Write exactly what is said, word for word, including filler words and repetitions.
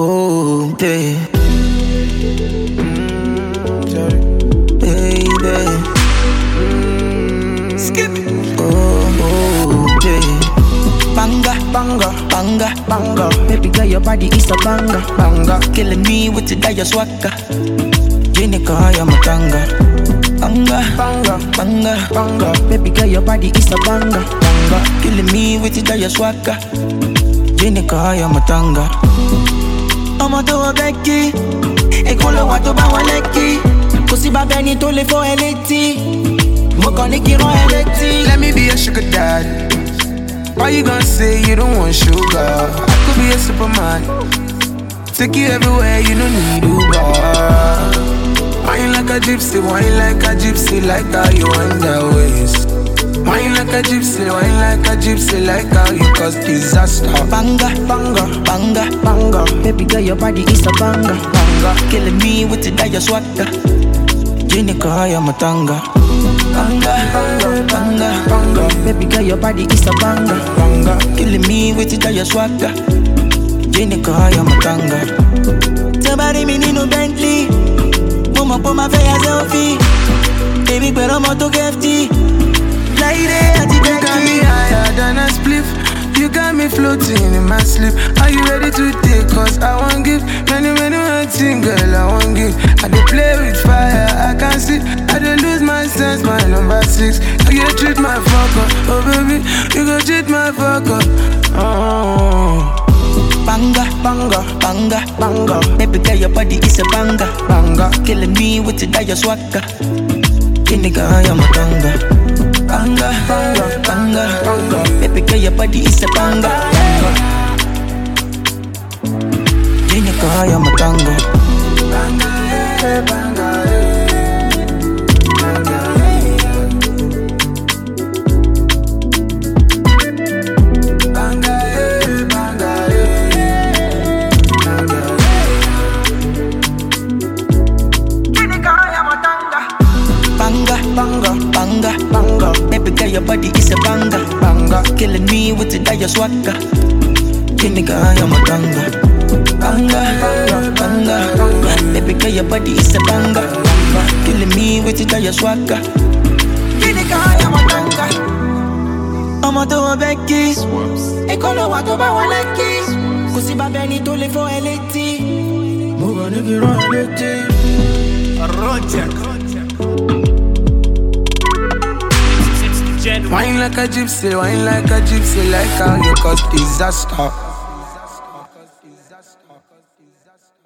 Oh, babe. Mm, sorry. Baby. Mm, skip. Oh, oh, babe. Banga, banga, banga, banga. Baby girl, your body is a banga, banga. Killing me with the dire swagger. Jenica, I am a tanga. Banga, banga, banga, banga. Baby girl, your body is a banga, banga. Killing me with the dire swagger. Jenica, I am a tanga. I'm a do a Becky. E con lo guato ba waleki. Così va bene to le fo eletti. Mo con i kiro eletti. Let me be a sugar daddy. Why you gonna say you don't want sugar? I could be a superman. Take you everywhere, you don't need Uber. Wine like a gypsy, wine like a gypsy, like how you wind that waist. Wine like a gypsy, wine like a gypsy, like how you cause disaster. Banga, banga, banga, banga. Baby girl, your body is a banga, banga. Killing me with the dire swagger. Jenica, I am a tanga. Banga, banga, banga, banga. Baby girl, your body is a banga, banga. Killing me with the dire swagger. Jenica, I am a tanga. Somebody me need no Bentley. Mama put my face selfie. Baby, pero mo to gifty. Lady, I You got me higher than a spliff. You got me floating in my sleep. Are you ready to take? Cause I won't give many, many, many things, girl, I won't give. I dey play with fire, I can't see. I dey lose my sense, my number six. You go treat my fuck up, oh baby. You go treat my fuck up, oh. Banga, banga, banga, banga. Baby girl, your body is a banga, banga. Killing me with the dire swagger. Jenica, I am a tanga. Banga, banga, banga, banga. Baby girl, your body is a banga, banga. Jenica, I am a tanga. Banga, yeah, banga, yeah. Banga, banga, banga. Baby girl, your body is a banga, banga. Killing me with the dire swagger. Jenica, I am a tanga. Banga, banga, banga, banga. Baby girl, your body is a banga, banga. Killing me with the dire swagger. Jenica, I am a tanga. I'm a do a Becky. E con lo guato ba waleki. Così va bene to le fo eletti. Mo gonna get on eletti. Roger. Wine like a gypsy, wine like a gypsy, like how you cause disaster.